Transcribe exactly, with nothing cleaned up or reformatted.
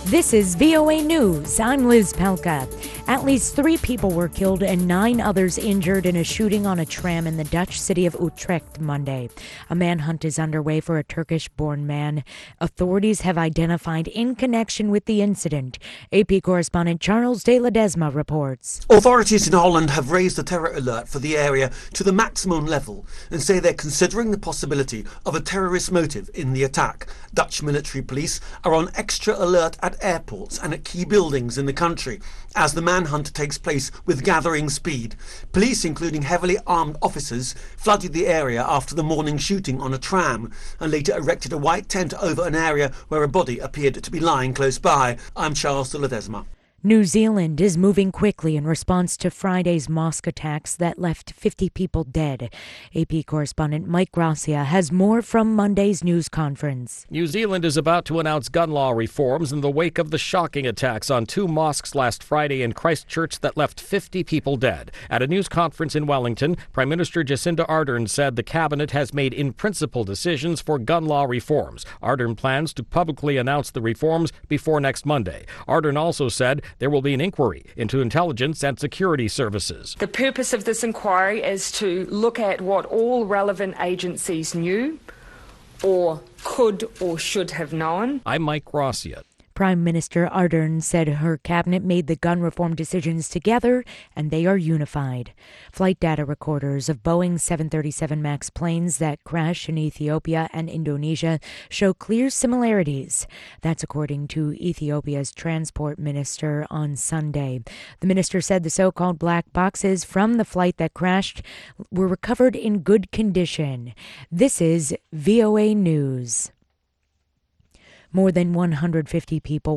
This is V O A News. I'm Liz Pelka. At least three people were killed and nine others injured in a shooting on a tram in the Dutch city of Utrecht Monday. A manhunt is underway for a Turkish-born man authorities have identified in connection with the incident. A P correspondent Charles de Ledesma reports. Authorities in Holland have raised the terror alert for the area to the maximum level and say they're considering the possibility of a terrorist motive in the attack. Dutch military police are on extra alert at airports and at key buildings in the country as the manhunt takes place with gathering speed. Police, including heavily armed officers, flooded the area after the morning shooting on a tram and later erected a white tent over an area where a body appeared to be lying close by. I'm Charles de Ledesma. New Zealand is moving quickly in response to Friday's mosque attacks that left fifty people dead. A P correspondent Mike Gracia has more from Monday's news conference. New Zealand is about to announce gun law reforms in the wake of the shocking attacks on two mosques last Friday in Christchurch that left fifty people dead. At a news conference in Wellington, Prime Minister Jacinda Ardern said the cabinet has made in-principle decisions for gun law reforms. Ardern plans to publicly announce the reforms before next Monday. Ardern also said there will be an inquiry into intelligence and security services. The purpose of this inquiry is to look at what all relevant agencies knew or could or should have known. I'm Mike Gracia. Prime Minister Ardern said her cabinet made the gun reform decisions together and they are unified. Flight data recorders of Boeing seven thirty-seven MAX planes that crashed in Ethiopia and Indonesia show clear similarities. That's according to Ethiopia's transport minister on Sunday. The minister said the so-called black boxes from the flight that crashed were recovered in good condition. This is V O A News. More than one hundred fifty people